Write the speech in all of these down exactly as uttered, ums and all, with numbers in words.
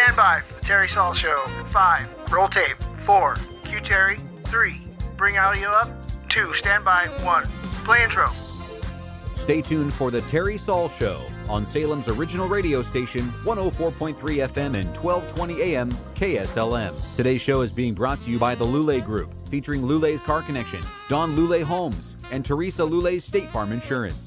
Stand by for the Terry Saul Show. Five, roll tape. Four, cue Terry. Three, bring audio up. Two, stand by. One, play intro. Stay tuned for the Terry Saul Show on Salem's original radio station, one oh four point three F M and twelve twenty A M K S L M. Today's show is being brought to you by the Lulay Group, featuring Lulay's Car Connection, Don Lulay Homes, and Teresa Lulay's State Farm Insurance.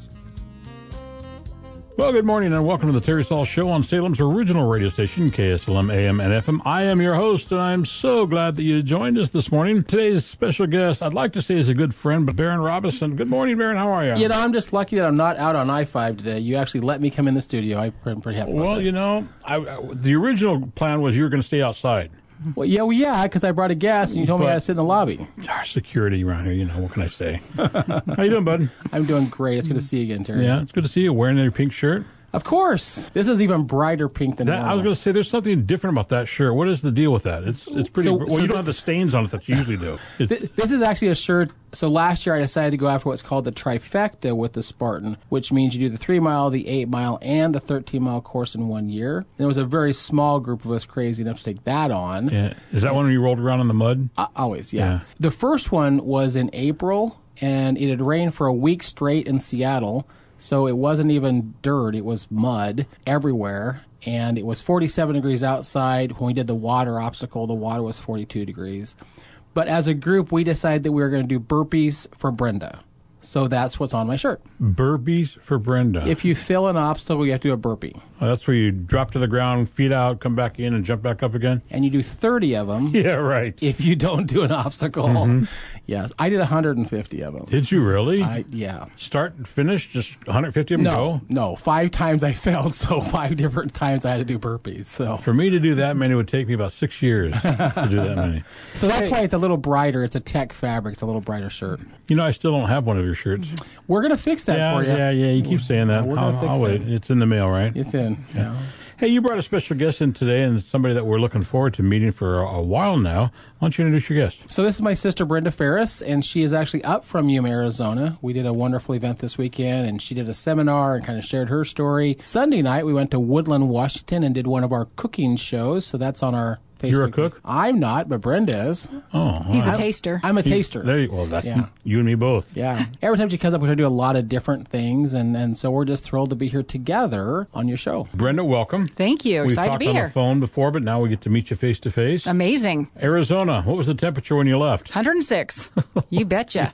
Well, good morning and welcome to the Terry Saul Show on Salem's original radio station, K S L M A M and F M. I am your host, and I'm so glad that you joined us this morning. Today's special guest, I'd like to say is a good friend, but Baron Robinson. Good morning, Baron. How are you? You know, I'm just lucky that I'm not out on I five today. You actually let me come in the studio. I'm pretty happy about Well, that. you know, I, I, the original plan was you were going to stay outside. Well, yeah, well, yeah, because I brought a gas, and you told But me I had to sit in the lobby. Our security around here, you know, what can I say? How you doing, bud? I'm doing great. It's good to see you again, Terry. Yeah, it's good to see you wearing your pink shirt. Of course. This is even brighter pink than That, normal. I was going to say, there's something different about that shirt. What is the deal with that? It's it's pretty. So- well, so you don't the- have the stains on it that you usually do. It's, Th- This is actually a shirt. So last year I decided to go after what's called the trifecta with the Spartan, which means you do the three mile, the eight mile, and the thirteen mile course in one year. And there was a very small group of us crazy enough to take that on. yeah. Is that one where you rolled around in the mud? Uh, always, yeah. Yeah. The first one was in April, and it had rained for a week straight in Seattle. So it wasn't even dirt, it was mud everywhere. And it was forty-seven degrees outside. When we did the water obstacle, the water was forty-two degrees. But as a group, we decided that we were going to do burpees for Brenda. So that's what's on my shirt. Burpees for Brenda. If you fill an obstacle, you have to do a burpee. Oh, that's where you drop to the ground, feet out, come back in, and jump back up again? And you do thirty of them. Yeah, right. If you don't do an obstacle. Mm-hmm. Yes, I did one hundred fifty of them. Did you really? I, yeah. Start and finish, just one hundred fifty of them No, go? no. Five times I failed, so five different times I had to do burpees. So, For me to do that many would take me about six years to do that many. so that's why it's a little brighter. It's a tech fabric. It's a little brighter shirt. You know, I still don't have one of your shirts. We're gonna fix that yeah, for you. yeah, yeah. You keep saying that. We're gonna I'll, fix I'll wait. it. It's in the mail, right? It's in. Yeah. Hey, you brought a special guest in today, and somebody that we're looking forward to meeting for a, a while now. Why don't you introduce your guest? So this is my sister Brenda Ferris, and she is actually up from Yuma, Arizona. We did a wonderful event this weekend, and she did a seminar and kind of shared her story. Sunday night, we went to Woodland, Washington, and did one of our cooking shows. So that's on our Facebook. You're a cook? I'm not, but Brenda is. Oh, He's wow. a taster. I'm a taster. There you, well, that's Yeah. you and me both. Yeah. Every time she comes up, we're going to do a lot of different things, and, and so we're just thrilled to be here together on your show. Brenda, welcome. Thank you. We've Excited talked to be on here. the phone before, but now we get to meet you face to face. Amazing. Arizona, what was the temperature when you left? one hundred six. You betcha.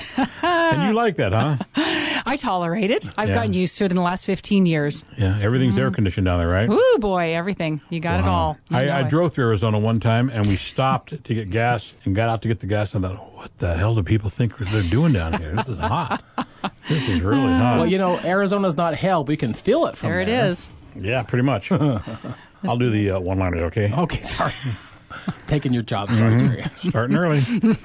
And you like that, huh? I tolerate it. I've Yeah. gotten used to it in the last fifteen years. Yeah, everything's air conditioned down there, right? Ooh, boy, everything. You got it Wow. all. You I, know I it. drove through Arizona one time, and we stopped to get gas and got out to get the gas, and I thought, what the hell do people think they're doing down here? This is hot. This is really hot. Well, you know, Arizona's not hell. We can feel it from There there. it is. Yeah, pretty much. I'll do the uh, one-liner, okay? Okay, sorry. Taking your job, sorry, Mm-hmm. Terry. Starting early.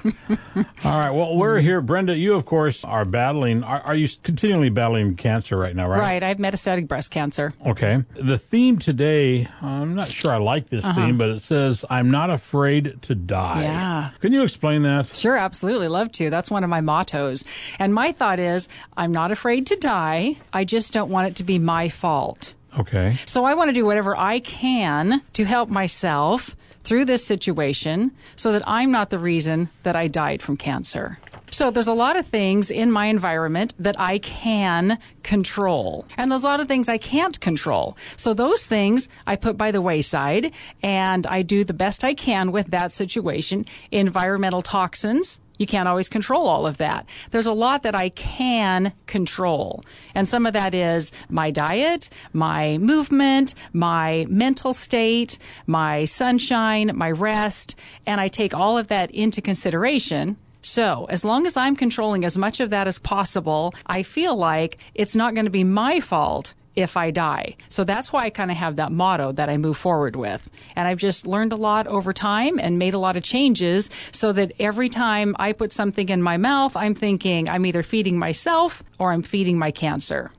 All right. Well, we're here. Brenda, you, of course, are battling. Are, are you continually battling cancer right now, right? Right. I have metastatic breast cancer. Okay. The theme today, I'm not sure I like this Uh-huh. theme, but it says, I'm not afraid to die. Yeah. Can you explain that? Sure, absolutely. Love to. That's one of my mottos. And my thought is, I'm not afraid to die. I just don't want it to be my fault. Okay. So I want to do whatever I can to help myself through this situation so that I'm not the reason that I died from cancer. So there's a lot of things in my environment that I can control. And there's a lot of things I can't control. So those things I put by the wayside and I do the best I can with that situation. Environmental toxins. You can't always control all of that. There's a lot that I can control. And some of that is my diet, my movement, my mental state, my sunshine, my rest. And I take all of that into consideration. So as long as I'm controlling as much of that as possible, I feel like it's not going to be my fault if I die. So that's why I kind of have that motto that I move forward with. And I've just learned a lot over time and made a lot of changes so that every time I put something in my mouth, I'm thinking I'm either feeding myself or I'm feeding my cancer.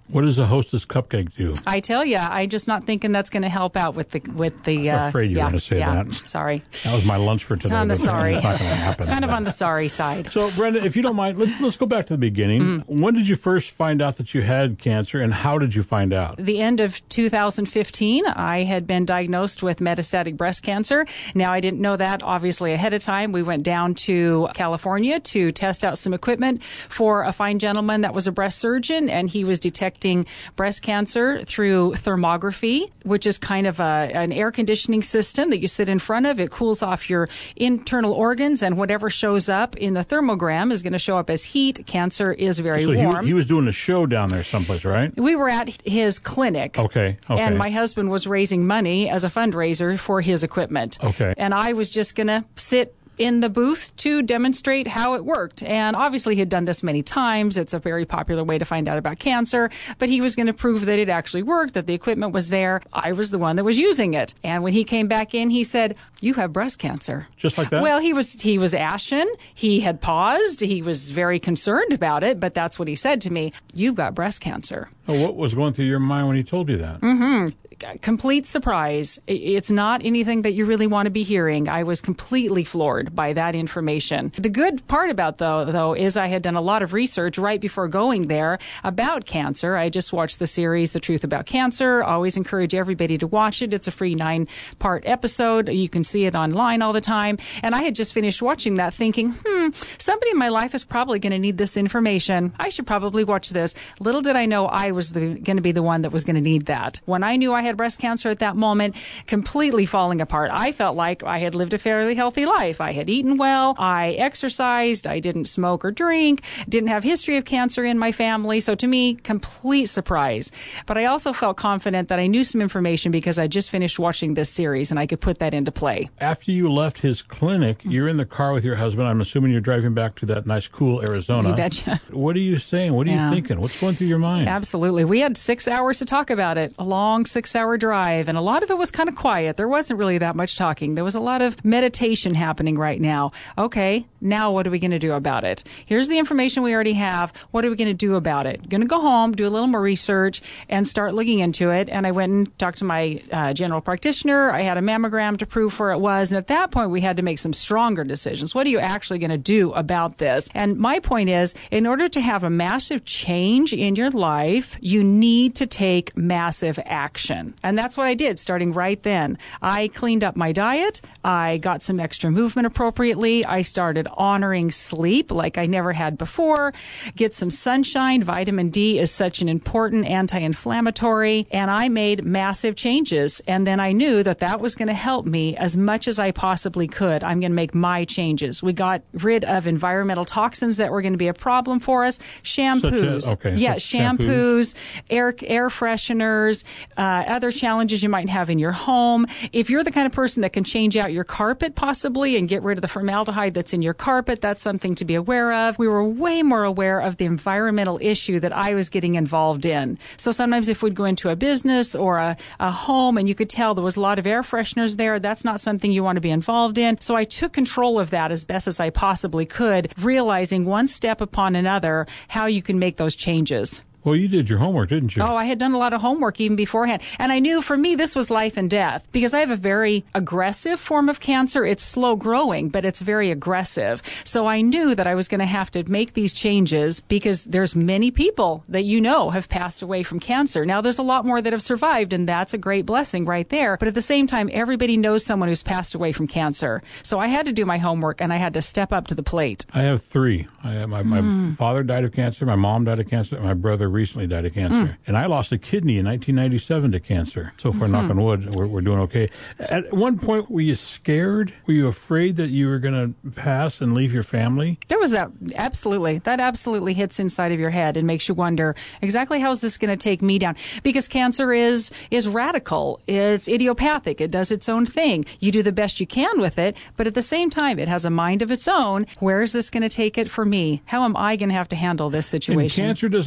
What does a Hostess cupcake do? I tell you, I'm just not thinking that's going to help out with the with the. I'm uh, afraid you yeah, were going to say yeah, that. Sorry. That was my lunch for today. It's on the but sorry. It's not going to happen. It's kind of on the sorry side. So, Brenda, if you don't mind, let's let's go back to the beginning. Mm. When did you first find out that you had cancer, and how did you find out? The end of two thousand fifteen, I had been diagnosed with metastatic breast cancer. Now, I didn't know that, obviously, ahead of time. We went down to California to test out some equipment for a fine gentleman that was a breast surgeon, and he was detecting breast cancer through thermography, which is kind of a, an air conditioning system that you sit in front of. It cools off your internal organs, and whatever shows up in the thermogram is going to show up as heat. Cancer is very so warm. He, he was doing a show down there someplace, right? We were at his clinic. Okay, okay. And my husband was raising money as a fundraiser for his equipment. Okay. And I was just going to sit in the booth to demonstrate how it worked. And obviously he had done this many times. It's a very popular way to find out about cancer, but he was going to prove that it actually worked, that the equipment was there. I was the one that was using it. And when he came back in, he said, "You have breast cancer." Just like that? Well, he was he was ashen. He had paused. He was very concerned about it, but that's what he said to me. "You've got breast cancer." Oh, what was going through your mind when he told you that? Mm-hmm. Complete surprise. It's not anything that you really want to be hearing. I was completely floored by that information. The good part about though, though, is I had done a lot of research right before going there about cancer. I just watched the series, The Truth About Cancer. I always encourage everybody to watch it. It's a free nine-part episode. You can see it online all the time. And I had just finished watching that thinking, hmm, somebody in my life is probably going to need this information. I should probably watch this. Little did I know I was going to be the one that was going to need that. When I knew I had breast cancer at that moment, completely falling apart. I felt like I had lived a fairly healthy life. I had eaten well. I exercised. I didn't smoke or drink. Didn't have history of cancer in my family. So to me, complete surprise. But I also felt confident that I knew some information because I just finished watching this series and I could put that into play. After you left his clinic, you're in the car with your husband. I'm assuming you're driving back to that nice, cool Arizona. You betcha. What are you saying? What are Yeah. you thinking? What's going through your mind? Absolutely. We had six hours to talk about it, a long six-hour drive. And a lot of it was kind of quiet. There wasn't really that much talking. There was a lot of meditation happening right now. Okay, now what are we going to do about it? Here's the information we already have. What are we going to do about it? Going to go home, do a little more research, and start looking into it. And I went and talked to my uh, general practitioner. I had a mammogram to prove where it was. And at that point, we had to make some stronger decisions. What are you actually going to do about this? And my point is, in order to have a massive change in your life, you need to take massive action. And that's what I did starting right then. I cleaned up my diet. I got some extra movement appropriately. I started honoring sleep like I never had before. Get some sunshine. Vitamin D is such an important anti-inflammatory. And I made massive changes. And then I knew that that was going to help me as much as I possibly could. I'm going to make my changes. We got rid of environmental toxins that were going to be a problem for us. Shampoos. Such a, okay, yeah, shampoos, shampoos, air, air fresheners, uh, other challenges you might have in your home. If you're the kind of person that can change out your carpet possibly and get rid of the formaldehyde that's in your carpet, that's something to be aware of. We were way more aware of the environmental issue that I was getting involved in. So sometimes if we'd go into a business or a, a home and you could tell there was a lot of air fresheners there, that's not something you want to be involved in. So I took control of that as best as I possibly could, realizing one step upon another how you can make those changes. Well, you did your homework, didn't you? Oh, I had done a lot of homework even beforehand. And I knew for me this was life and death because I have a very aggressive form of cancer. It's slow growing, but it's very aggressive. So I knew that I was going to have to make these changes because there's many people that you know have passed away from cancer. Now, there's a lot more that have survived, and that's a great blessing right there. But at the same time, everybody knows someone who's passed away from cancer. So I had to do my homework, and I had to step up to the plate. I have three. I have, my, my Mm. father died of cancer, my mom died of cancer, and my brother recently died of cancer. Mm. And I lost a kidney in nineteen ninety-seven to cancer. So far, mm-hmm. knock on wood, we're, we're doing okay. At one point, were you scared? Were you afraid that you were going to pass and leave your family? There was that, absolutely. That absolutely hits inside of your head and makes you wonder, exactly how is this going to take me down? Because cancer is is radical. It's idiopathic. It does its own thing. You do the best you can with it, but at the same time, it has a mind of its own. Where is this going to take it for me? How am I going to have to handle this situation? And cancer doesn't care who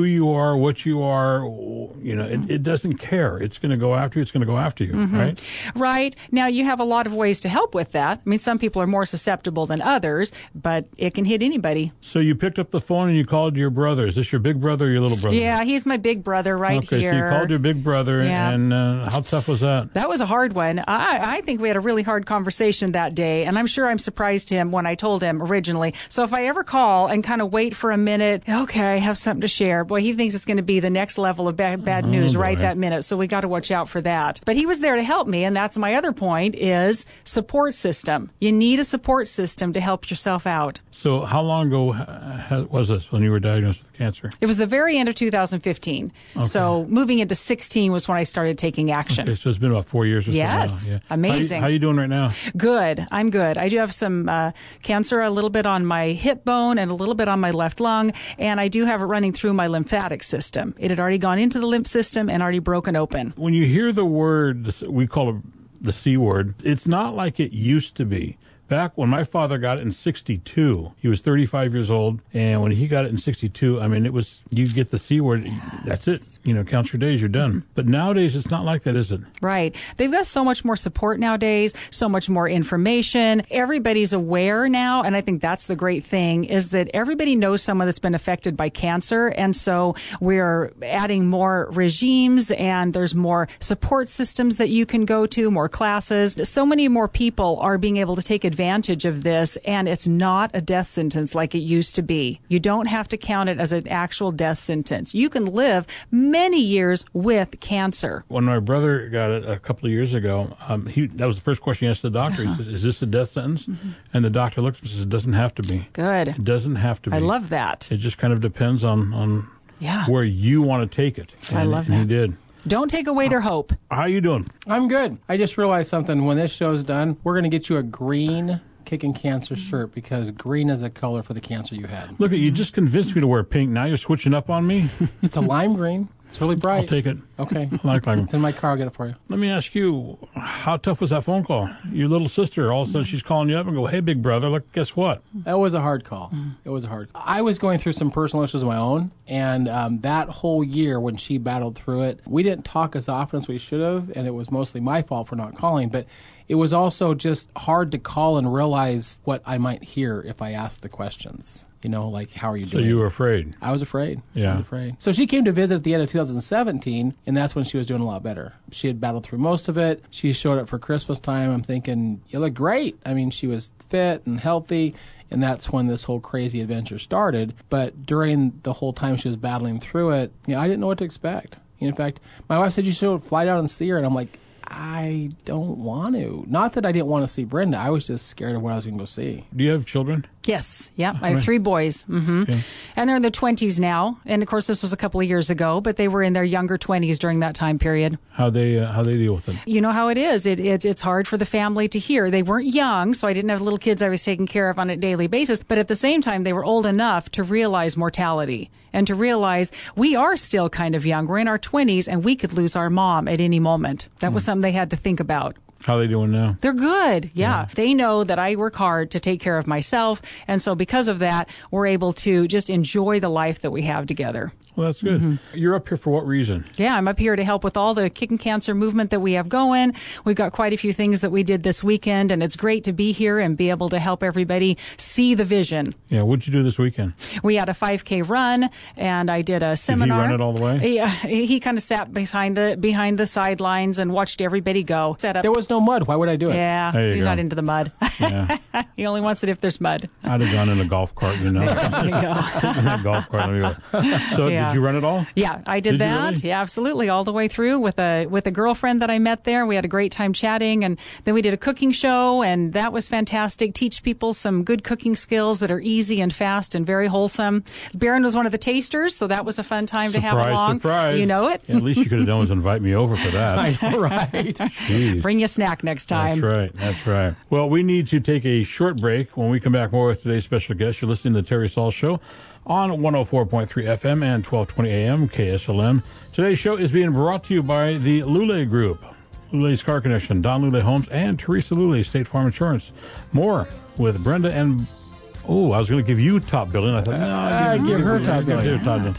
you are, what you are, you know, it, it doesn't care. It's going to go after you. It's going to go after you, mm-hmm. right? Right. Now, you have a lot of ways to help with that. I mean, some people are more susceptible than others, but it can hit anybody. So you picked up the phone and you called your brother. Is this your big brother or your little brother? Yeah, he's my big brother right okay, here. Okay, so you called your big brother, yeah. and uh, how tough was that? That was a hard one. I, I think we had a really hard conversation that day, and I'm sure I'm surprised him when I told him originally. So if I ever call and kind of wait for a minute, okay, I have something to share. Boy, he thinks it's going to be the next level of bad, bad news oh, right that minute, so we got to watch out for that. But he was there to help me, and that's my other point is support system. You need a support system to help yourself out. So how long ago uh, was this when you were diagnosed with cancer? It was the very end of two thousand fifteen. Okay. So moving into sixteen was when I started taking action. Okay, so it's been about four years or yes. so now. Yeah. Amazing. How are you, you doing right now? Good. I'm good. I do have some uh, cancer, a little bit on my hip bone and a little bit on my left lung, and I do have it running through my lymphatic system. It had already gone into the lymph system and already broken open. When you hear the word, we call it the C word, it's not like it used to be. Back when my father got it in sixty-two, he was thirty-five years old, and when he got it in sixty-two, I mean, it was, you get the C word, that's it. You know, count your days, you're done. But nowadays, it's not like that, is it? Right. They've got so much more support nowadays, so much more information. Everybody's aware now, and I think that's the great thing, is that everybody knows someone that's been affected by cancer, and so we're adding more regimes, and there's more support systems that you can go to, more classes. So many more people are being able to take advantage advantage of this, and it's not a death sentence like it used to be. You don't have to count it as an actual death sentence. You can live many years with cancer. When my brother got it a couple of years ago, um, he that was the first question he asked the doctor. Uh-huh. He says, is this a death sentence? Mm-hmm. And the doctor looked and says, it doesn't have to be. Good. It doesn't have to be. I love that. It just kind of depends on, on yeah. where you want to take it. And, I love and that. he did. Don't take away their hope. How you doing? I'm good. I just realized something. When this show's done, we're going to get you a green Kicking Cancer shirt because green is a color for the cancer you had. Look, you just convinced me to wear pink. Now you're switching up on me? It's a lime green. It's really bright. I'll take it. Okay. I like lime. It's in my car. I'll get it for you. Let me ask you, how tough was that phone call? Your little sister, all of a sudden she's calling you up and go, hey, big brother, look, guess what? That was a hard call. It was a hard call. I was going through some personal issues of my own, and um, that whole year when she battled through it, we didn't talk as often as we should have, and it was mostly my fault for not calling, but it was also just hard to call and realize what I might hear if I asked the questions. You know, like, how are you doing? So you were afraid? I was afraid. Yeah. I was afraid. So she came to visit at the end of two thousand seventeen, and that's when she was doing a lot better. She had battled through most of it. She showed up for Christmas time. I'm thinking, you look great. I mean, she was fit and healthy, and that's when this whole crazy adventure started. But during the whole time she was battling through it, you know, I didn't know what to expect. In fact, my wife said you should fly down and see her, and I'm like, I don't want to. Not that I didn't want to see Brenda. I was just scared of what I was going to go see. Do you have children? Yes. Yeah. I have three boys. Mm-hmm. Okay. And they're in their twenties now. And, of course, this was a couple of years ago, but they were in their younger twenties during that time period. How they uh, how they deal with it? You know how it is. It, it, it's hard for the family to hear. They weren't young, so I didn't have little kids I was taking care of on a daily basis. But at the same time, they were old enough to realize mortality and to realize we are still kind of young. We're in our twenties, and we could lose our mom at any moment. That was something they had to think about. How are they doing now? They're good. Yeah. Yeah. They know that I work hard to take care of myself. And so because of that, we're able to just enjoy the life that we have together. Well, that's good. Mm-hmm. You're up here for what reason? Yeah, I'm up here to help with all the Kicking Cancer movement that we have going. We've got quite a few things that we did this weekend, and it's great to be here and be able to help everybody see the vision. Yeah, what'd you do this weekend? We had a five K run, and I did a seminar. Did he run it all the way? Yeah, he, he kind of sat behind the behind the sidelines and watched everybody go. Set up. There was no mud. Why would I do it? Yeah, There you he's go. not into the mud. Yeah. He only wants it if there's mud. I'd have gone in a golf cart, you know. There you go. In a golf cart. Let me go. So Yeah. did you run it all? Yeah, I did, Did you that. really? Yeah, absolutely, all the way through with a with a girlfriend that I met there. We had a great time chatting, and then we did a cooking show, and that was fantastic. Teach people some good cooking skills that are easy and fast and very wholesome. Barron was one of the tasters, so that was a fun time to have Surprise, along. surprise. You know it. Yeah, at least you could have done was invite me over for that. I know, right? Jeez. Bring you a snack next time. That's right. That's right. Well, we need to take a short break. When we come back, more with today's special guest. You're listening to the Terry Saul Show on one oh four point three F M and twelve twenty A M K S L M. Today's show is being brought to you by the Lule Group, Lule's Car Connection, Don Lule Homes, and Teresa Lule, State Farm Insurance. More with Brenda and... Oh, I was going to give you top billing. I thought, no, Uh, give her top billing. Give her top billing.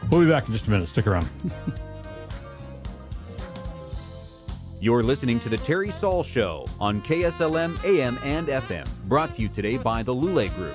We'll be back in just a minute. Stick around. You're listening to the Terry Saul Show on K S L M A M and F M. Brought to you today by the Lule Group.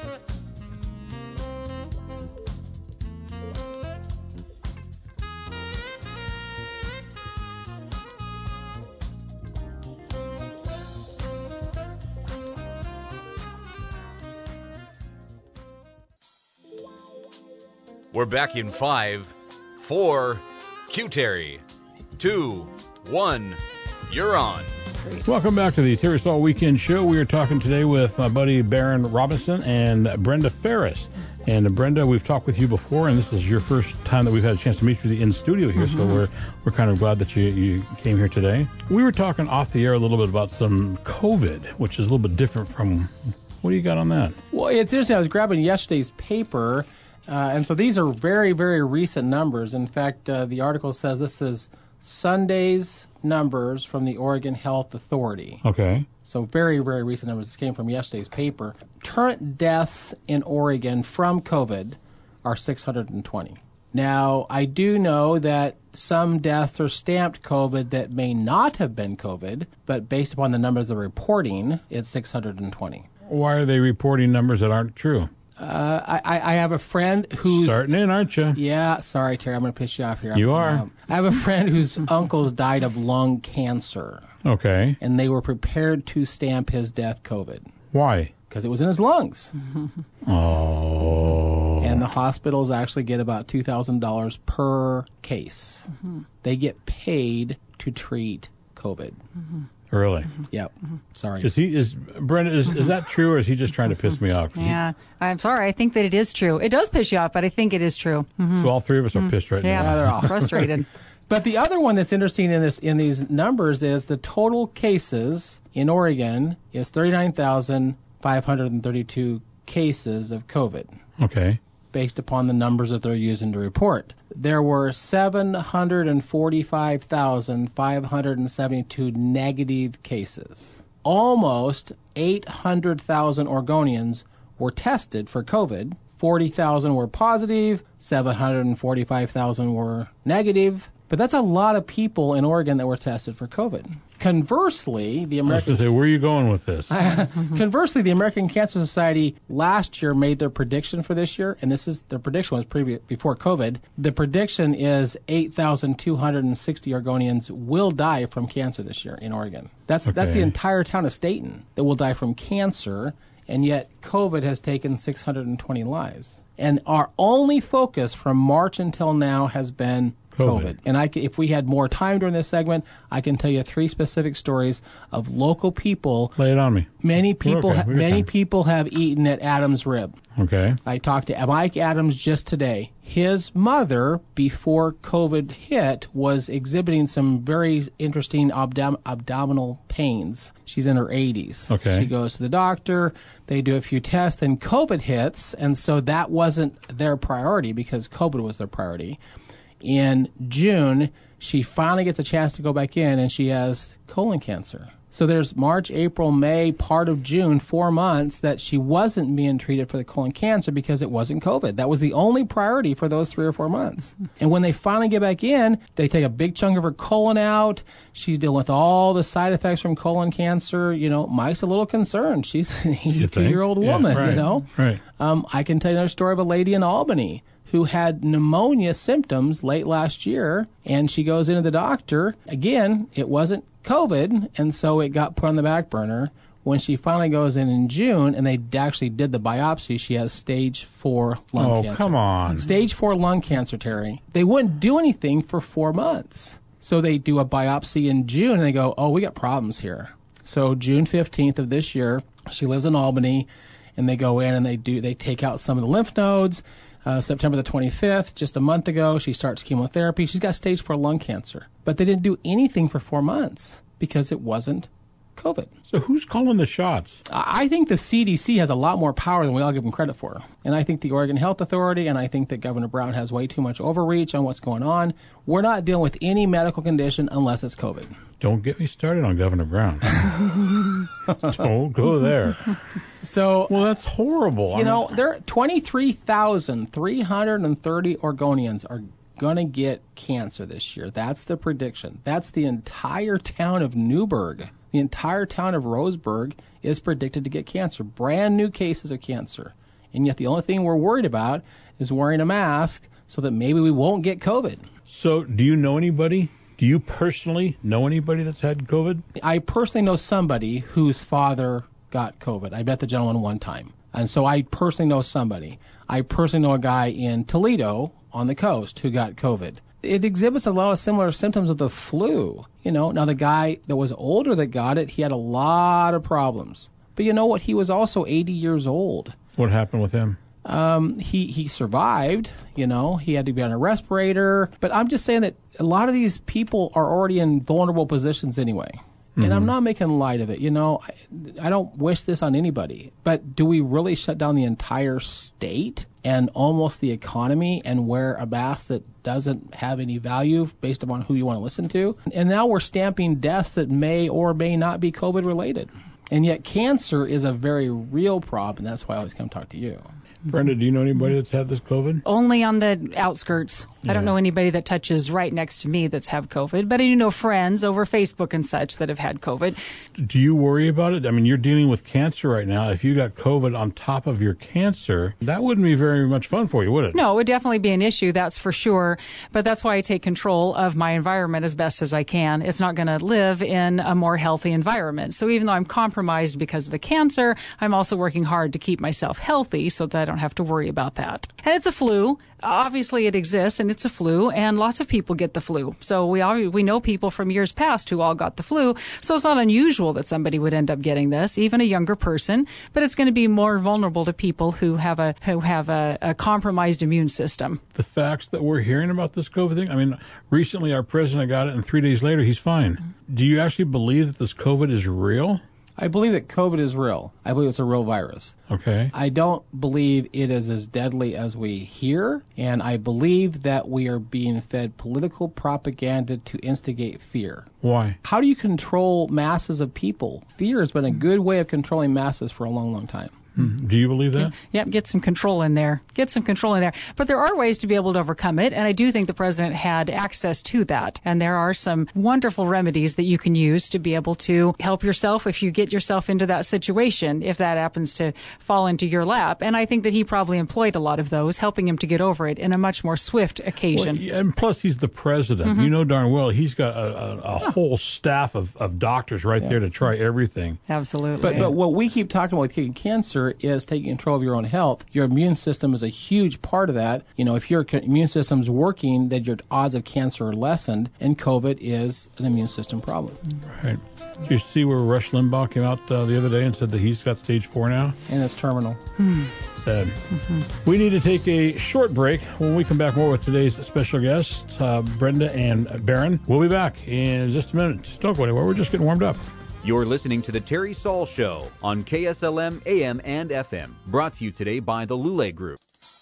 We're back in five, four, Q Terry, two, one, you're on. Welcome back to the Terry Saul Weekend Show. We are talking today with my buddy Baron Robinson and Brenda Ferris. And Brenda, we've talked with you before, and this is your first time that we've had a chance to meet you in studio here. Mm-hmm. So we're we're kind of glad that you, you came here today. We were talking off the air a little bit about some COVID, which is a little bit different from. What do you got on that? Well, it's interesting. I was grabbing yesterday's paper. Uh, and so these are very, very recent numbers. In fact, uh, the article says this is Sunday's numbers from the Oregon Health Authority. Okay. So very, very recent numbers. This came from yesterday's paper. Current deaths in Oregon from COVID are six hundred twenty. Now, I do know that some deaths are stamped COVID that may not have been COVID, but based upon the numbers they're reporting, it's six hundred twenty. Why are they reporting numbers that aren't true? Uh, I, I have a friend who's... Starting in, aren't you? Yeah, sorry, Terry, I'm going to piss you off here. You I'm, are. Um, I have a friend whose uncles died of lung cancer. Okay. And they were prepared to stamp his death COVID. Why? Because it was in his lungs. Oh. And the hospitals actually get about two thousand dollars per case. Mm-hmm. They get paid to treat COVID. Mm-hmm. Really? Yep. Mm-hmm. Sorry. Is he is Brenda? Is, is that true, or is he just trying to piss me off? Yeah, I'm sorry. I think that it is true. It does piss you off, but I think it is true. Mm-hmm. So all three of us are pissed right yeah. now. Yeah, they're all frustrated. But the other one that's interesting in this in these numbers is the total cases in Oregon is thirty-nine thousand five hundred thirty-two cases of COVID. Okay. Based upon the numbers that they're using to report. There were seven hundred forty-five thousand five hundred seventy-two negative cases. Almost eight hundred thousand Oregonians were tested for COVID. forty thousand were positive, seven hundred forty-five thousand were negative. But that's a lot of people in Oregon that were tested for COVID. Conversely, the American... I was going to say, where are you going with this? Conversely, the American Cancer Society last year made their prediction for this year, and this is their prediction was previous, before COVID. The prediction is eight thousand two hundred sixty Oregonians will die from cancer this year in Oregon. That's Okay. that's the entire town of Staten that will die from cancer, and yet COVID has taken six hundred twenty lives. And our only focus from March until now has been COVID. COVID. And I, if we had more time during this segment, I can tell you three specific stories of local people. Lay it on me. Many people, okay. ha- many people have eaten at Adams Rib. Okay. I talked to Mike Adams just today. His mother, before COVID hit, was exhibiting some very interesting abdom- abdominal pains. She's in her eighties. Okay. She goes to the doctor. They do a few tests, then COVID hits, and so that wasn't their priority because COVID was their priority. In June, she finally gets a chance to go back in, and she has colon cancer. So there's March, April, May, part of June, four months that she wasn't being treated for the colon cancer because it wasn't COVID. That was the only priority for those three or four months. And when they finally get back in, they take a big chunk of her colon out. She's dealing with all the side effects from colon cancer. You know, Mike's a little concerned. She's an eighty-two-year-old woman, yeah, right, you know. Right. Um, I can tell you another story of a lady in Albany who had pneumonia symptoms late last year, and she goes into the doctor. Again, it wasn't COVID, and so it got put on the back burner. When she finally goes in in June, and they actually did the biopsy, she has stage four lung oh, cancer. Oh, come on. Stage four lung cancer, Terry. They wouldn't do anything for four months. So they do a biopsy in June, and they go, oh, we got problems here. So June fifteenth of this year, she lives in Albany, and they go in and they do they take out some of the lymph nodes. Uh, September the twenty-fifth, just a month ago, she starts chemotherapy. She's got stage four lung cancer. But they didn't do anything for four months because it wasn't COVID. So who's calling the shots? I think the C D C has a lot more power than we all give them credit for. And I think the Oregon Health Authority, and I think that Governor Brown has way too much overreach on what's going on. We're not dealing with any medical condition unless it's COVID. Don't get me started on Governor Brown. Don't go there. So, well, that's horrible. You I know, mean, there twenty-three thousand three hundred thirty Oregonians are going to get cancer this year. That's the prediction. That's the entire town of Newburgh. The entire town of Roseburg is predicted to get cancer, brand new cases of cancer. And yet the only thing we're worried about is wearing a mask so that maybe we won't get COVID. So do you know anybody? Do you personally know anybody that's had COVID? I personally know somebody whose father got COVID. I met the gentleman one time. And so I personally know somebody. I personally know a guy in Toledo on the coast who got COVID. It exhibits a lot of similar symptoms of the flu. You know, now the guy that was older that got it, he had a lot of problems. But you know what? He was also eighty years old. What happened with him? Um, he, he survived, you know, he had to be on a respirator. But I'm just saying that a lot of these people are already in vulnerable positions anyway. Mm-hmm. And I'm not making light of it. You know, I, I don't wish this on anybody. But do we really shut down the entire state and almost the economy and wear a mask that doesn't have any value based upon who you want to listen to? And now we're stamping deaths that may or may not be COVID related. And yet cancer is a very real problem. And that's why I always come talk to you. Brenda, do you know anybody that's had this COVID? Only on the outskirts. Yeah. I don't know anybody that touches right next to me that's have COVID, but I do know friends over Facebook and such that have had COVID. Do you worry about it? I mean, you're dealing with cancer right now. If you got COVID on top of your cancer, that wouldn't be very much fun for you, would it? No, it would definitely be an issue, that's for sure. But that's why I take control of my environment as best as I can. It's not going to live in a more healthy environment. So even though I'm compromised because of the cancer, I'm also working hard to keep myself healthy so that I don't have to worry about that. And it's a flu. Obviously, it exists, and it's a flu, and lots of people get the flu. So we all, we know people from years past who all got the flu. So it's not unusual that somebody would end up getting this, even a younger person. But it's going to be more vulnerable to people who have a who have a, a compromised immune system. The facts that we're hearing about this COVID thing. I mean, recently our president got it, and three days later he's fine. Mm-hmm. Do you actually believe that this COVID is real? I believe that COVID is real. I believe it's a real virus. Okay. I don't believe it is as deadly as we hear, and I believe that we are being fed political propaganda to instigate fear. Why? How do you control masses of people? Fear has been a good way of controlling masses for a long, long time. Mm-hmm. Do you believe that? Yep, get some control in there. Get some control in there. But there are ways to be able to overcome it, and I do think the president had access to that. And there are some wonderful remedies that you can use to be able to help yourself if you get yourself into that situation, if that happens to fall into your lap. And I think that he probably employed a lot of those, helping him to get over it in a much more swift occasion. Well, and plus, he's the president. Mm-hmm. You know darn well he's got a, a, a yeah. whole staff of, of doctors right yeah. there to try everything. Absolutely. But, but what we keep talking about with kicking cancer is taking control of your own health. Your immune system is a huge part of that. You know, if your immune system's working, then your odds of cancer are lessened, and COVID is an immune system problem. Right. Did you see where Rush Limbaugh came out uh, the other day and said that he's got stage four now? And it's terminal. Hmm. Sad. Mm-hmm. We need to take a short break. When we come back, more with today's special guests, uh, Brenda and Baron. We'll be back in just a minute. Don't go anywhere. We're just getting warmed up. You're listening to The Terry Saul Show on K S L M A M and F M. Brought to you today by the Lule Group.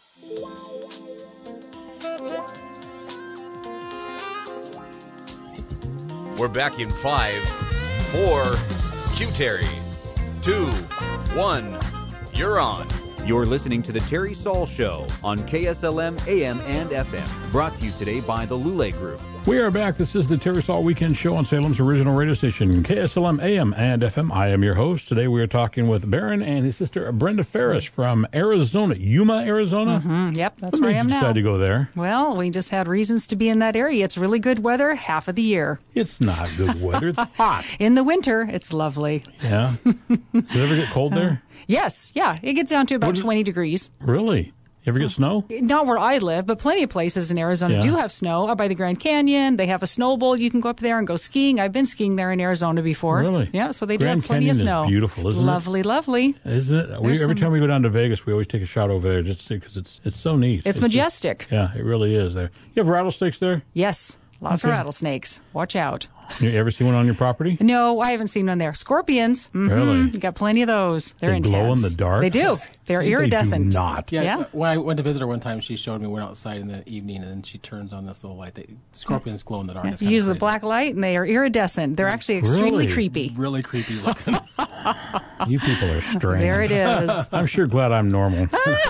We're back in five, four, Q Terry, two, one, you're on. You're listening to The Terry Saul Show on K S L M A M and F M. Brought to you today by the Lule Group. We are back. This is the Terry Saul Weekend Show on Salem's original radio station, K S L M A M and F M. I am your host. Today we are talking with Baron and his sister Brenda Ferris from Arizona, Yuma, Arizona. Mm-hmm. Yep, that's what where I am now. now. Decided to go there. Well, we just had reasons to be in that area. It's really good weather half of the year. It's not good weather. It's hot. In the winter, it's lovely. Yeah. Does it ever get cold there? Uh, yes. Yeah. It gets down to about twenty degrees. Really? You ever get snow? Not where I live, but plenty of places in Arizona yeah. do have snow. Up by the Grand Canyon, they have a snow bowl. You can go up there and go skiing. I've been skiing there in Arizona before. Really? Yeah, so they Grand do have plenty Canyon of snow. Is beautiful, isn't lovely, it? Lovely, lovely. Isn't it? We, every some... time we go down to Vegas, we always take a shot over there just because it's it's so neat. It's, it's majestic. Just, yeah, it really is there. You have rattlesnakes there? Yes, lots okay. of rattlesnakes. Watch out. You ever seen one on your property? No, I haven't seen one there. Scorpions. Mm-hmm. Really? You got plenty of those. They're They intense. glow in the dark? They do. They're iridescent. They do not. Yeah, Yeah. when I went to visit her one time, she showed me we went outside in the evening, and then she turns on this little light. That scorpions glow in the dark. Yeah, It's you kinda use the crazy. black light, and they are iridescent. They're actually extremely Really? creepy. Really creepy looking. You people are strange. There it is. I'm sure glad I'm normal.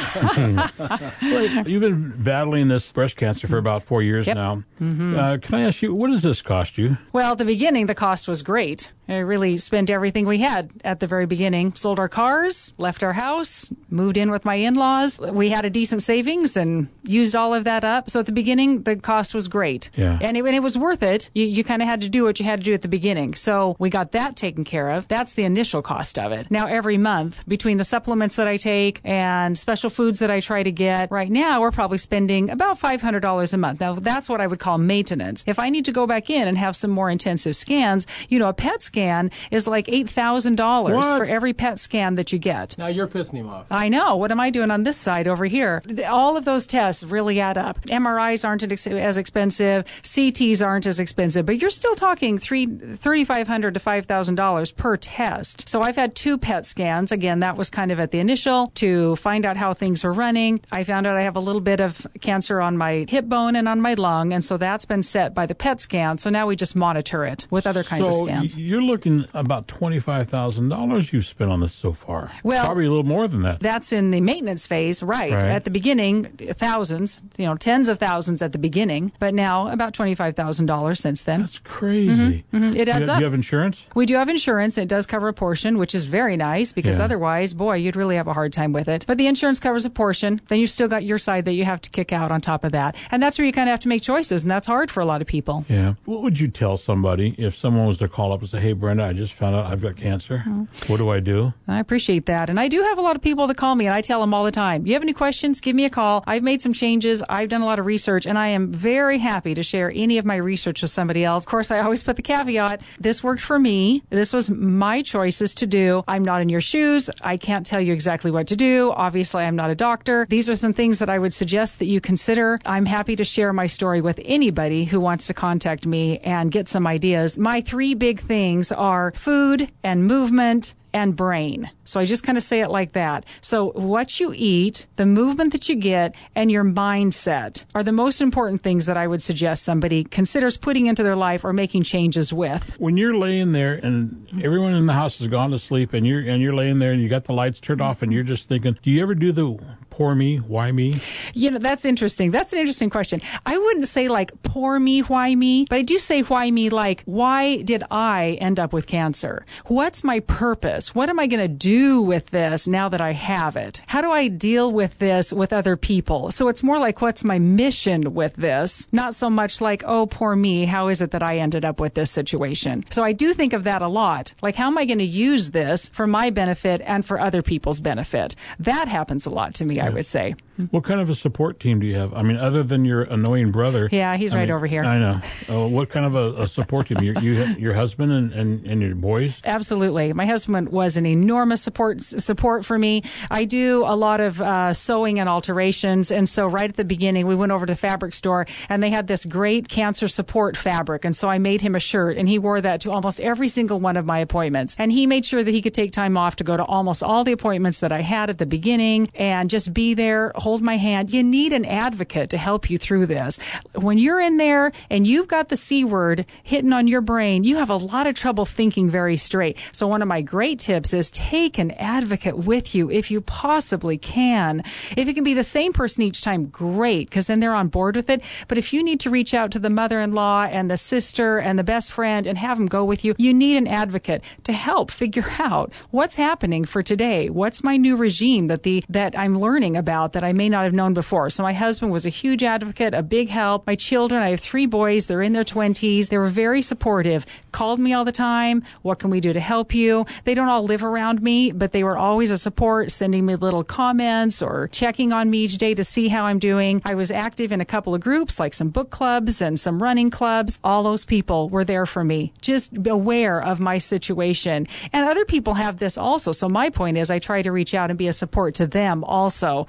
Well, you've been battling this breast cancer for about four years Yep. now. Mm-hmm. Uh, can I ask you, what does this cost you? Well, at the beginning, the cost was great. I really spent everything we had at the very beginning. Sold our cars, left our house, moved in with my in-laws. We had a decent savings and used all of that up. So at the beginning, the cost was great. Yeah. And it, and it was worth it. You, you kind of had to do what you had to do at the beginning. So we got that taken care of. That's the initial cost of it. Now, every month, between the supplements that I take and special foods that I try to get, right now, we're probably spending about five hundred dollars a month. Now, that's what I would call maintenance. If I need to go back in and have some more intensive scans, you know, a P E T scan is like eight thousand dollars What? for every P E T scan that you get. Now you're pissing him off. I know. What am I doing on this side over here? All of those tests really add up. M R Is aren't as expensive. C Ts aren't as expensive, but you're still talking three, thirty-five hundred dollars to five thousand dollars per test. So I've had two P E T scans. Again, that was kind of at the initial to find out how things were running. I found out I have a little bit of cancer on my hip bone and on my lung, and so that's been set by the P E T scan. So now we just monitor it with other kinds so of scans. y- you're looking about twenty-five thousand dollars you've spent on this so far. Well, probably a little more than that. That's in the maintenance phase, right. Right. At the beginning, thousands, you know, tens of thousands at the beginning, but now about twenty-five thousand dollars since then. That's crazy. Mhm. It adds you, up. You have insurance? We do have insurance. It does cover a portion, which is very nice because Yeah. otherwise, boy, you'd really have a hard time with it. But the insurance covers a portion. Then you've still got your side that you have to kick out on top of that. And that's where you kind of have to make choices, and that's hard for a lot of people. Yeah. What would you tell somebody if someone was to call up and say, hey, Brenda, I just found out I've got cancer. What do I do? I appreciate that. And I do have a lot of people that call me, and I tell them all the time, you have any questions, give me a call. I've made some changes. I've done a lot of research, and I am very happy to share any of my research with somebody else. Of course, I always put the caveat, this worked for me. This was my choices to do. I'm not in your shoes. I can't tell you exactly what to do. Obviously, I'm not a doctor. These are some things that I would suggest that you consider. I'm happy to share my story with anybody who wants to contact me and get some ideas. My three big things are food and movement and brain. So I just kind of say it like that. So what you eat, the movement that you get, and your mindset are the most important things that I would suggest somebody considers putting into their life or making changes with. When you're laying there and everyone in the house has gone to sleep and you're and you're laying there and you got the lights turned off and you're just thinking, do you ever do the poor me, why me? You know, that's interesting. That's an interesting question. I wouldn't say like poor me, why me, but I do say why me like, why did I end up with cancer? What's my purpose? What am I going to do with this now that I have it? How do I deal with this with other people? So it's more like, what's my mission with this? Not so much like, oh, poor me, how is it that I ended up with this situation? So I do think of that a lot. Like, how am I going to use this for my benefit and for other people's benefit? That happens a lot to me, I would say. What kind of a support team do you have? I mean, other than your annoying brother. Yeah, he's I right mean, over here. I know. Uh, what kind of a, a support team? You, you, your husband and, and, and your boys? Absolutely. My husband was an enormous support support for me. I do a lot of uh, sewing and alterations, and so right at the beginning, we went over to the fabric store, and they had this great cancer support fabric, and so I made him a shirt, and he wore that to almost every single one of my appointments, and he made sure that he could take time off to go to almost all the appointments that I had at the beginning and just be there, hold my hand. You need an advocate to help you through this. When you're in there and you've got the C word hitting on your brain, you have a lot of trouble thinking very straight. So one of my great tips is take an advocate with you if you possibly can. If it can be the same person each time, great, because then they're on board with it. But if you need to reach out to the mother-in-law and the sister and the best friend and have them go with you, you need an advocate to help figure out what's happening for today. What's my new regime that the that I'm learning about that I may not have known before. So my husband was a huge advocate, a big help. My children, I have three boys. They're in their twenties. They were very supportive. Called me all the time. What can we do to help you? They don't all live around me, but they were always a support, sending me little comments or checking on me each day to see how I'm doing. I was active in a couple of groups, like some book clubs and some running clubs. All those people were there for me, just aware of my situation. And other people have this also. So my point is I try to reach out and be a support to them also, which is part of the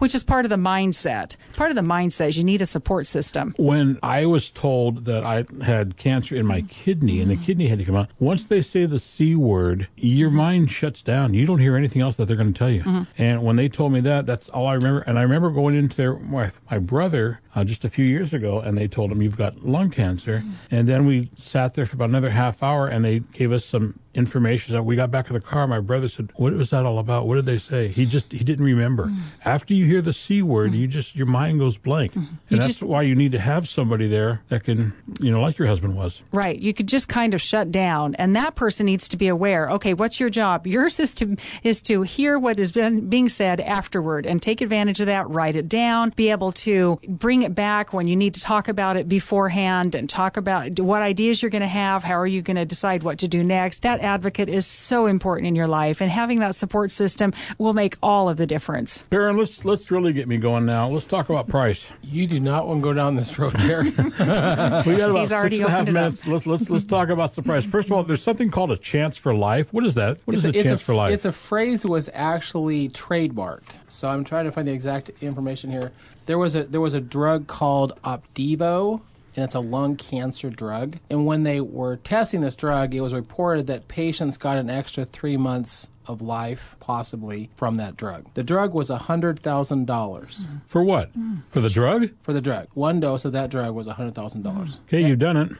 the mindset. Part of the mindset is you need a support system. When I was told that I had cancer in my kidney and the kidney had to come out, once they say the C word, your mind shuts down. You don't hear anything else that they're going to tell you. Mm-hmm. And when they told me that, that's all I remember. And I remember going into their, my, my brother uh, just a few years ago, and they told him, you've got lung cancer. Mm-hmm. And then we sat there for about another half hour, and they gave us some information. So we got back in the car. My brother said, what was that all about? What did they say? He just, he didn't remember. Mm. After you hear the C word, mm. you just, your mind goes blank. Mm. And you that's just, why you need to have somebody there that can, you know, like your husband was. Right. You could just kind of shut down, and that person needs to be aware. Okay, what's your job? Yours is to, is to hear what is been, being said afterward and take advantage of that, write it down, be able to bring it back when you need to talk about it beforehand and talk about what ideas you're going to have. How are you going to decide what to do next? That advocate is so important in your life, and having that support system will make all of the difference. Baron, let's let's really get me going now. Let's talk about price. You do not want to go down this road, Terry. We got about He's already six and a half opened it minutes. up. Let's let's let's talk about the price. First of all, there's something called a chance for life. What is that? What it's is a, a chance a, for life? It's a phrase that was actually trademarked. So I'm trying to find the exact information here. There was a there was a drug called Opdivo, and it's a lung cancer drug. And when they were testing this drug, it was reported that patients got an extra three months of life, possibly, from that drug. The drug was one hundred thousand dollars. For what? Mm. For the drug? For the drug. One dose of that drug was one hundred thousand dollars. Okay, you've done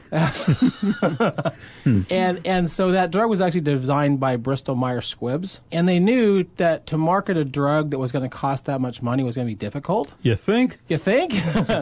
it. and and so that drug was actually designed by Bristol Myers Squibb. And they knew that to market a drug that was going to cost that much money was going to be difficult. You think? You think?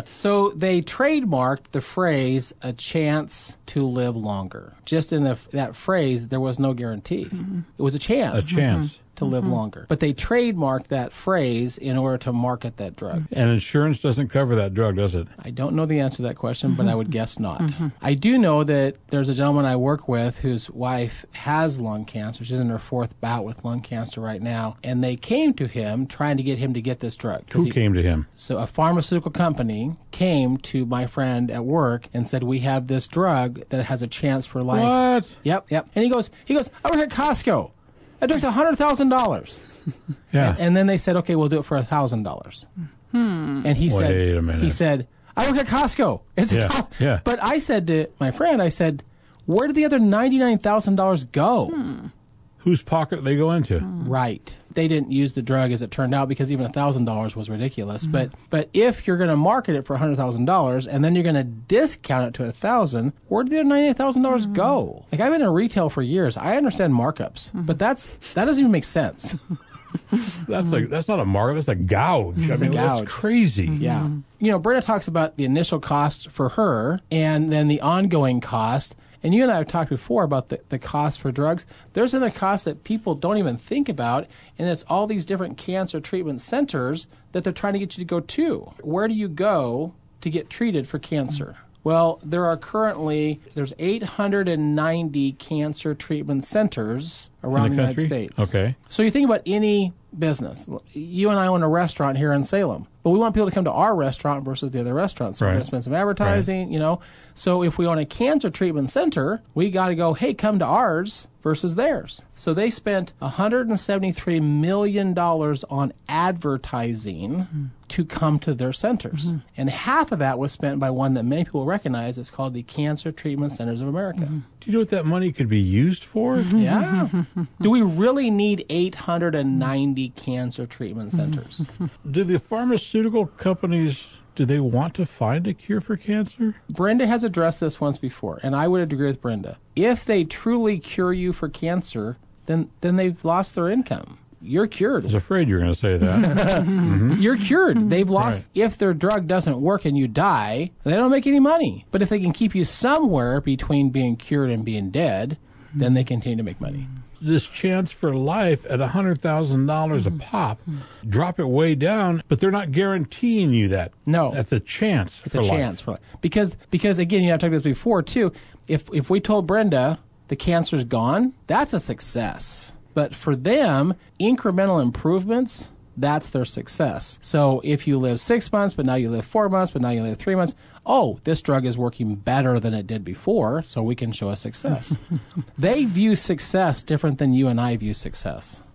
So they trademarked the phrase, a chance to live longer. Just in the, that phrase, there was no guarantee. Mm-hmm. It was a chance. A chance. Mm-hmm. to live mm-hmm. longer. But they trademarked that phrase in order to market that drug. And insurance doesn't cover that drug, does it? I don't know the answer to that question, mm-hmm. but I would guess not. Mm-hmm. I do know that there's a gentleman I work with whose wife has lung cancer. She's in her fourth bout with lung cancer right now. And they came to him trying to get him to get this drug. Who he, came to him? So a pharmaceutical company came to my friend at work and said, we have this drug that has a chance for life. What? Yep, yep. And he goes, he goes, I work at Costco. That drug's one hundred thousand dollars. Yeah. And, and then they said, okay, we'll do it for one thousand dollars. Hmm. And he Wait said, a minute. he said, I work at Costco. It's yeah, yeah. But I said to my friend, I said, where did the other ninety-nine thousand dollars go? Hmm. Whose pocket did they go into? Hmm. Right. They didn't use the drug as it turned out because even one thousand dollars was ridiculous. Mm-hmm. But but if you're going to market it for one hundred thousand dollars and then you're going to discount it to one thousand dollars, where did the other ninety-nine thousand dollars mm-hmm. go? Like, I've been in retail for years. I understand markups, mm-hmm. but that's that doesn't even make sense. That's like that's not a markup. That's a gouge. It's I mean, a gouge. That's crazy. Mm-hmm. Yeah. You know, Brenda talks about the initial cost for her and then the ongoing cost. And you and I have talked before about the, the cost for drugs. There's another cost that people don't even think about, and it's all these different cancer treatment centers that they're trying to get you to go to. Where do you go to get treated for cancer? Well, there are currently, there's eight hundred ninety cancer treatment centers around In the, the United States. Okay. So you think about any business. You and I own a restaurant here in Salem, but we want people to come to our restaurant versus the other restaurants. So Right. we're going to spend some advertising, Right. you know. So if we own a cancer treatment center, we got to go, hey, come to ours versus theirs. So they spent one hundred seventy-three million dollars on advertising mm-hmm. to come to their centers. Mm-hmm. And half of that was spent by one that many people recognize. It's called the Cancer Treatment Centers of America. Mm-hmm. Do you know what that money could be used for? Mm-hmm. Yeah. Do we really need eight hundred ninety cancer treatment centers? Do the pharmaceutical companies, do they want to find a cure for cancer? Brenda has addressed this once before, and I would agree with Brenda. If they truly cure you for cancer, then then they've lost their income. You're cured. I was afraid you were going to say that. mm-hmm. You're cured. They've lost. Right. If their drug doesn't work and you die, they don't make any money. But if they can keep you somewhere between being cured and being dead, then they continue to make money. This chance for life at one hundred thousand dollars a pop, drop it way down, but they're not guaranteeing you that. No. That's a chance It's for a life. chance for life. Because, because again, you know, I've talked about this before, too. If, if we told Brenda the cancer's gone, that's a success. But for them, incremental improvements, that's their success. So if you live six months, but now you live four months, but now you live three months, oh, this drug is working better than it did before, so we can show a success. They view success different than you and I view success.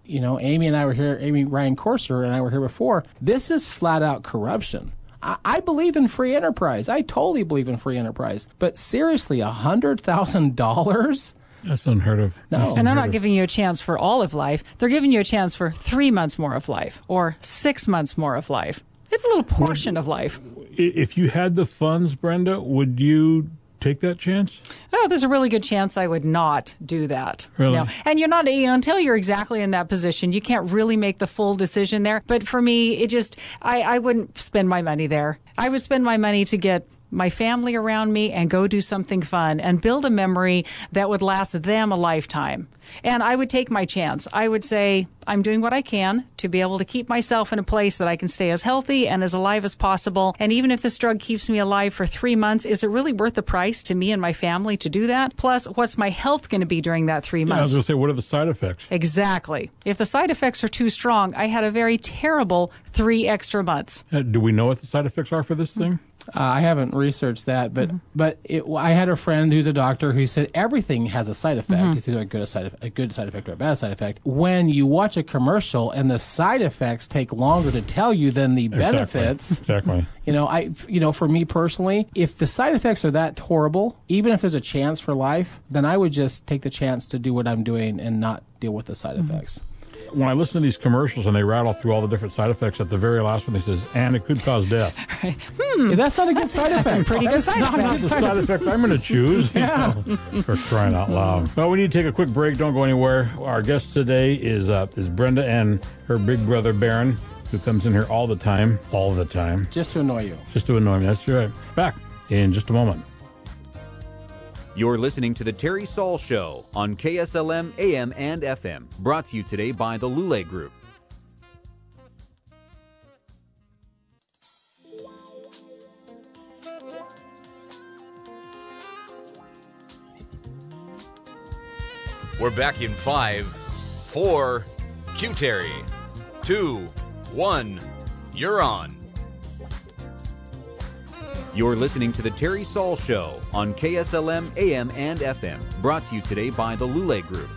you know, Amy and I were here, Amy Ryan Corser and I were here before. This is flat out corruption. I, I believe in free enterprise. I totally believe in free enterprise. But seriously, one hundred thousand dollars? That's unheard of. No. And they're not giving you a chance for all of life. They're giving you a chance for three months more of life or six months more of life. It's a little portion of life. If you had the funds, Brenda, would you take that chance? Oh, there's a really good chance I would not do that. Really? No. And you're not, you know, until you're exactly in that position, you can't really make the full decision there. But for me, it just, I, I wouldn't spend my money there. I would spend my money to get my family around me and go do something fun and build a memory that would last them a lifetime. And I would take my chance. I would say, I'm doing what I can to be able to keep myself in a place that I can stay as healthy and as alive as possible. And even if this drug keeps me alive for three months, is it really worth the price to me and my family to do that? Plus, what's my health going to be during that three Yeah, months? I was going to say, what are the side effects? Exactly. If the side effects are too strong, I had a very terrible three extra months. Uh, do we know what the side effects are for this thing? Uh, I haven't researched that, but mm-hmm. but it, I had a friend who's a doctor who said everything has a side effect. Mm-hmm. It's either a good side effect, a good side effect or a bad side effect. When you watch a commercial and the side effects take longer to tell you than the benefits, exactly. exactly. You know, I you know for me personally, if the side effects are that horrible, even if there's a chance for life, then I would just take the chance to do what I'm doing and not deal with the side mm-hmm. effects. When I listen to these commercials and they rattle through all the different side effects, at the very last one they says, and it could cause death. hmm. yeah, that's not a good side effect. Pretty good side not effect. Not the side effect I'm going to choose. Yeah. You know, for crying out loud. Well, we need to take a quick break. Don't go anywhere. Our guest today is uh, is Brenda and her big brother, Baron, who comes in here all the time. All the time. Just to annoy you. Just to annoy me. That's right. Back in just a moment. You're listening to The Terry Saul Show on K S L M A M and F M, brought to you today by the Lule Group. We're back in five, four, Q Terry, two, one, you're on. You're listening to The Terry Saul Show on K S L M A M and F M, brought to you today by the Lule Group.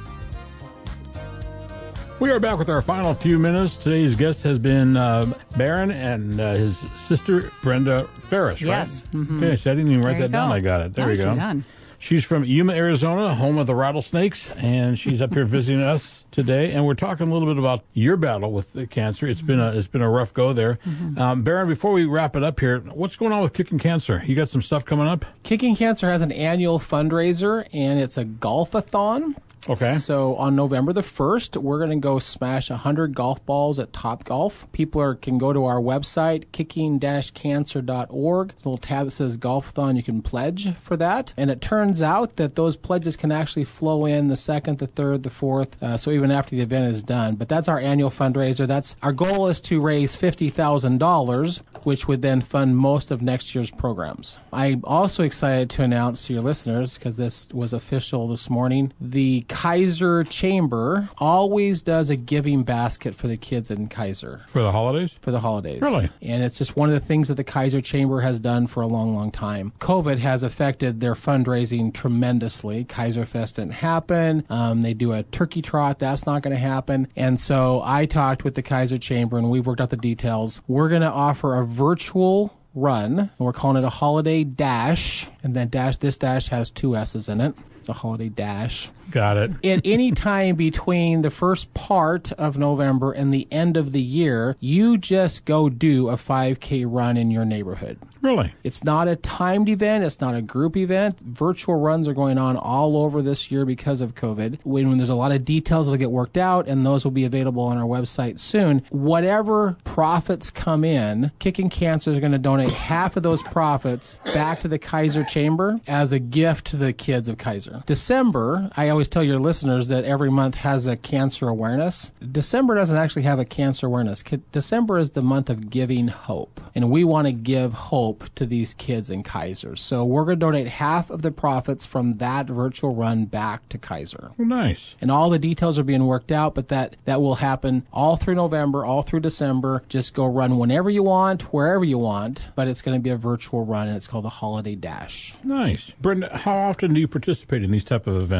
We are back with our final few minutes. Today's guest has been uh, Baron and uh, his sister, Brenda Ferris, right? Yes. Mm-hmm. Okay, so I didn't even write There that you down. go. I got it. There Nicely we go. done. She's from Yuma, Arizona, home of the rattlesnakes, and she's up here visiting us today. And we're talking a little bit about your battle with the cancer. It's been a it's been a rough go there. Mm-hmm. Um, Baron, before we wrap it up here, what's going on with Kicking Cancer? You got some stuff coming up? Kicking Cancer has an annual fundraiser, and it's a golf-a-thon. Okay. So on November the first, we're going to go smash one hundred golf balls at Topgolf. People are, can go to our website, kicking dash cancer dot org. There's a little tab that says Golf-a-thon. You can pledge for that. And it turns out that those pledges can actually flow in the second, the third, the fourth, uh, so even after the event is done. But that's our annual fundraiser. That's our goal is to raise fifty thousand dollars, which would then fund most of next year's programs. I'm also excited to announce to your listeners, because this was official this morning, the Kaiser Chamber always does a giving basket for the kids in Kaiser. For the holidays? For the holidays. Really? And it's just one of the things that the Kaiser Chamber has done for a long, long time. COVID has affected their fundraising tremendously. Kaiser Fest didn't happen. Um, they do a turkey trot. That's not going to happen. And so I talked with the Kaiser Chamber, and we worked out the details. We're going to offer a virtual run, and we're calling it a holiday dash. And that dash, this dash has two S's in it. It's a holiday dash. Got it. At any time between the first part of November and the end of the year, you just go do a five K run in your neighborhood. Really? It's not a timed event. It's not a group event. Virtual runs are going on all over this year because of COVID. When, when there's a lot of details that'll get worked out, and those will be available on our website soon. Whatever profits come in, Kicking Cancer is going to donate half of those profits back to the Kaiser Chamber as a gift to the kids of Kaiser. December, I always tell your listeners that every month has a cancer awareness. December doesn't actually have a cancer awareness. December is the month of giving hope, and we want to give hope to these kids in Kaiser. So we're going to donate half of the profits from that virtual run back to Kaiser. Oh, nice. And all the details are being worked out, but that, that will happen all through November, all through December. Just go run whenever you want, wherever you want, but it's going to be a virtual run, and it's called the Holiday Dash. Nice. Brenda, how often do you participate in these type of events?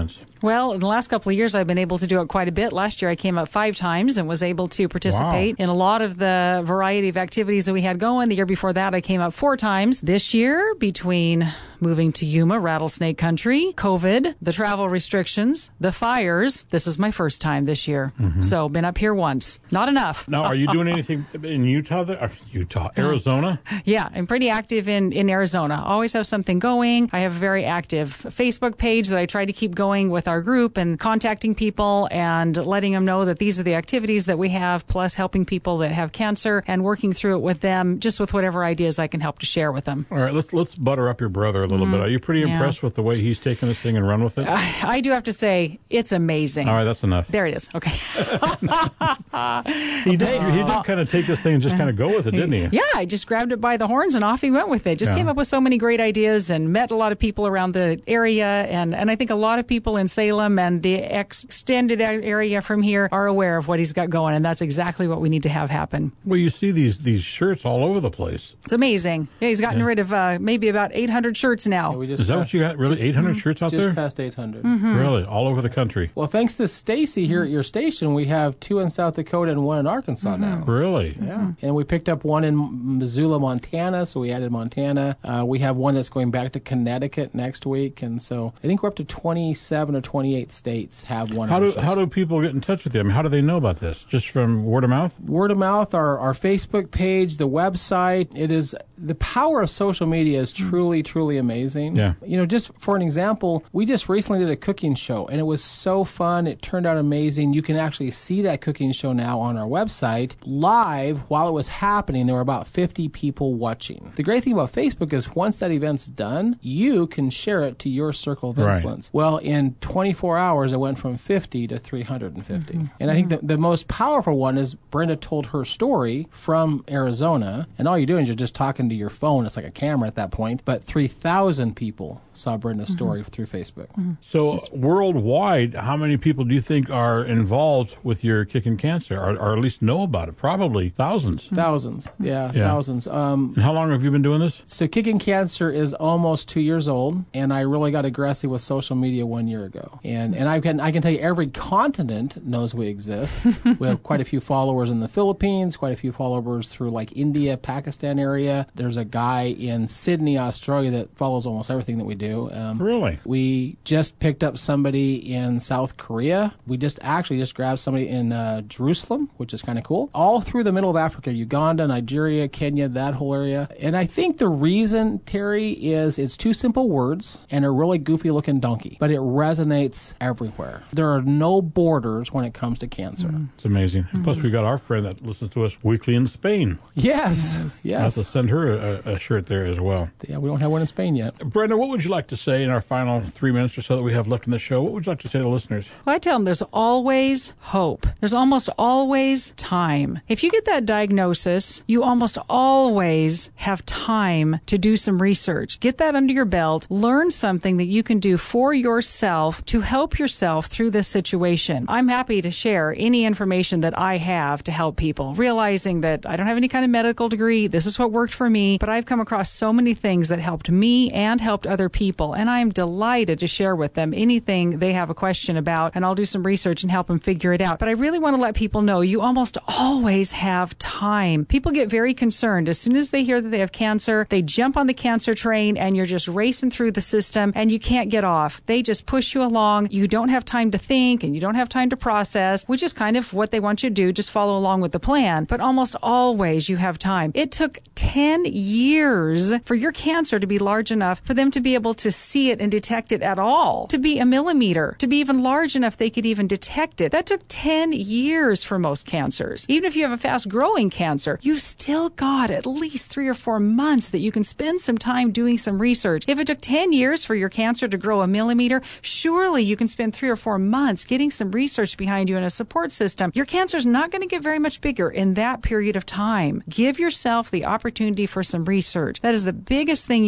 Well, in the last couple of years, I've been able to do it quite a bit. Last year, I came up five times and was able to participate Wow. in a lot of the variety of activities that we had going. The year before that, I came up four times. This year, between moving to Yuma, rattlesnake country, COVID, the travel restrictions, the fires, this is my first time this year. Mm-hmm. So, been up here once. Not enough. Now, are you doing anything in Utah? There? Uh, Utah, Arizona? Yeah, I'm pretty active in, in Arizona. Always have something going. I have a very active Facebook page that I try to keep going with our group and contacting people and letting them know that these are the activities that we have, plus helping people that have cancer and working through it with them, just with whatever ideas I can help to share with them. All right, let's let's butter up your brother a little bit. Are you pretty Yeah. impressed with the way he's taken this thing and run with it? I, I do have to say, it's amazing. All right, that's enough. There it is. Okay. He did. He did kind of take this thing and just kind of go with it, didn't he? Yeah, I just grabbed it by the horns and off he went with it. Just Yeah. came up with so many great ideas and met a lot of people around the area. And, and I think a lot of people in Salem and the ex- extended area from here are aware of what he's got going. And that's exactly what we need to have happen. Well, you see these these shirts all over the place. It's amazing. Yeah, he's gotten Yeah. rid of uh, maybe about eight hundred shirts now. We just Is that passed- what you got? Really, eight hundred shirts out Just there? past eight hundred. Really, all over the country. Well, thanks to Stacy here at your station, we have two in South Dakota and one in Arkansas now. Really? Yeah. And we picked up one in Missoula, Montana, so we added Montana. Uh, we have one that's going back to Connecticut next week, and so I think we're up to twenty-seven or twenty-eight states have one. How of do our how shows. do people get in touch with you? I mean, how do they know about this? Just from word of mouth? Word of mouth, our, our Facebook page, the website. It is the power of social media is truly, truly amazing. Yeah. You know, just for an example, we just recently did a cooking show, and it was so fun. It turned out amazing. You can actually see that cooking show now on our website live while it was happening. There were about fifty people watching. The great thing about Facebook is once that event's done, you can share it to your circle of Right. influence. Well, in twenty-four hours, it went from fifty to three hundred fifty. And I think the, the most powerful one is Brenda told her story from Arizona, and all you're doing is you're just talking to your phone. It's like a camera at that point, but three thousand people saw Brenda's story through Facebook. So worldwide, how many people do you think are involved with your Kicking Cancer, or, or at least know about it? Probably thousands. Thousands, yeah, Yeah. thousands. Um, And how long have you been doing this? So Kicking Cancer is almost two years old, and I really got aggressive with social media one year ago. And and I can I can tell you every continent knows we exist. We have quite a few followers in the Philippines, quite a few followers through like India, Pakistan area. There's a guy in Sydney, Australia that follows almost everything that we do. Um, Really? We just picked up somebody in South Korea. We just actually just grabbed somebody in uh, Jerusalem, which is kind of cool. All through the middle of Africa, Uganda, Nigeria, Kenya, that whole area. And I think the reason, Terry, is it's two simple words and a really goofy looking donkey, but it resonates everywhere. There are no borders when it comes to cancer. It's amazing. Plus, we got our friend that listens to us weekly in Spain. Yes, I'll have yes. to send her a, a shirt there as well. Yeah, we don't have one in Spain yet. Brenda, what would you like to say in our final three minutes or so that we have left in the show? What would you like to say to listeners? Well, I tell them there's always hope. There's almost always time. If you get that diagnosis, you almost always have time to do some research. Get that under your belt. Learn something that you can do for yourself to help yourself through this situation. I'm happy to share any information that I have to help people, realizing that I don't have any kind of medical degree. This is what worked for me, but I've come across so many things that helped me and helped other people, and I'm delighted to share with them anything they have a question about, and I'll do some research and help them figure it out. But I really want to let people know you almost always have time. People get very concerned. As soon as they hear that they have cancer, they jump on the cancer train, and you're just racing through the system, and you can't get off. They just push you along. You don't have time to think, and you don't have time to process, which is kind of what they want you to do. Just follow along with the plan. But almost always you have time. It took ten years for your cancer to be large enough for them to be able to see it and detect it at all, to be a millimeter, to be even large enough they could even detect it. That took ten years for most cancers. Even if you have a fast-growing cancer, you've still got at least three or four months that you can spend some time doing some research. If it took ten years for your cancer to grow a millimeter, surely you can spend three or four months getting some research behind you and a support system. Your cancer's not going to get very much bigger in that period of time. Give yourself the opportunity for some research. That is the biggest thing you can do.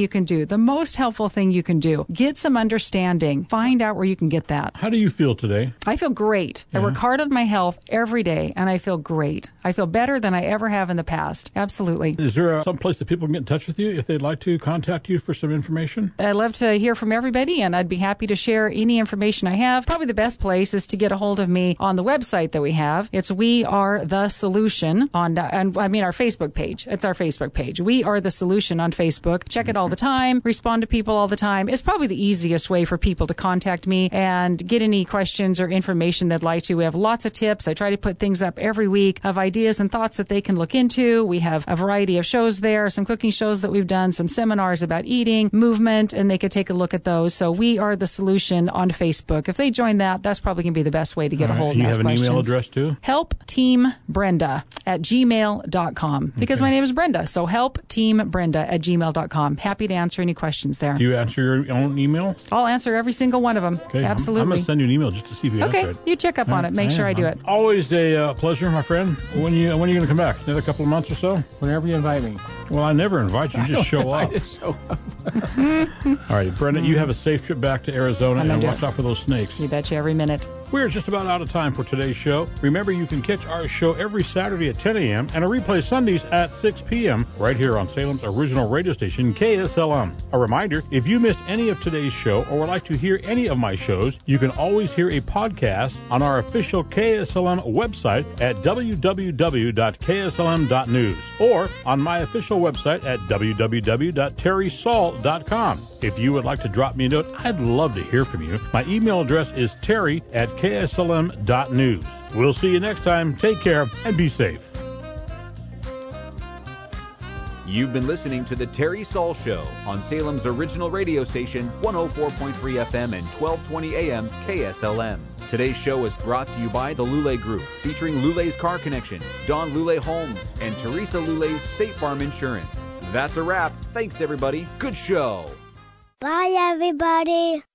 The most helpful thing you can do. Get some understanding. Find out where you can get that. How do you feel today? I feel great. Yeah. I work hard on my health every day, and I feel great. I feel better than I ever have in the past. Absolutely. Is there a, some place that people can get in touch with you if they'd like to contact you for some information? I'd love to hear from everybody, and I'd be happy to share any information I have. Probably the best place is to get a hold of me on the website that we have. It's We Are The Solution on, and I mean our Facebook page. It's our Facebook page. We Are The Solution on Facebook. Check it all the time. Respond to people all the time. It's probably the easiest way for people to contact me and get any questions or information they'd like to. We have lots of tips. I try to put things up every week of ideas and thoughts that they can look into. We have a variety of shows there, some cooking shows that we've done, some seminars about eating, movement, and they could take a look at those. So We Are The Solution on Facebook. If they join that, that's probably going to be the best way to get All a hold right. and ask You have an questions. email address too? help team brenda at gmail dot com because Okay. my name is Brenda. So help team brenda at gmail dot com. Happy to answer any questions there. Do you answer your own email? I'll answer every single one of them. Okay. I'm- I'm, Absolutely. going to send you an email just to see if you Okay, answer it. you check up on it. Make sure I do it. Always a uh, pleasure, my friend. When you when are you going to come back? Another couple of months or so? Whenever you invite me. Well, I never invite you. You just show up. I just show up. All right, Brenda, you have a safe trip back to Arizona, I'm gonna and do watch it. out for those snakes. You betcha every minute. We're just about out of time for today's show. Remember, you can catch our show every Saturday at ten a.m. and a replay Sundays at six p.m. right here on Salem's original radio station, K S L M. A reminder, if you missed any of today's show or would like to hear any of my shows, you can always hear a podcast on our official K S L M website at w w w dot k s l m dot news or on my official website at w w w dot terry saul dot com. If you would like to drop me a note, I'd love to hear from you. My email address is terry at k s l m dot news. We'll see you next time. Take care and be safe. You've been listening to The Terry Saul Show on Salem's original radio station, one oh four point three F M and twelve twenty A M K S L M. Today's show is brought to you by the Lule Group, featuring Lule's Car Connection, Don Lule Homes, and Teresa Lule's State Farm Insurance. That's a wrap. Thanks, everybody. Good show. Bye, everybody.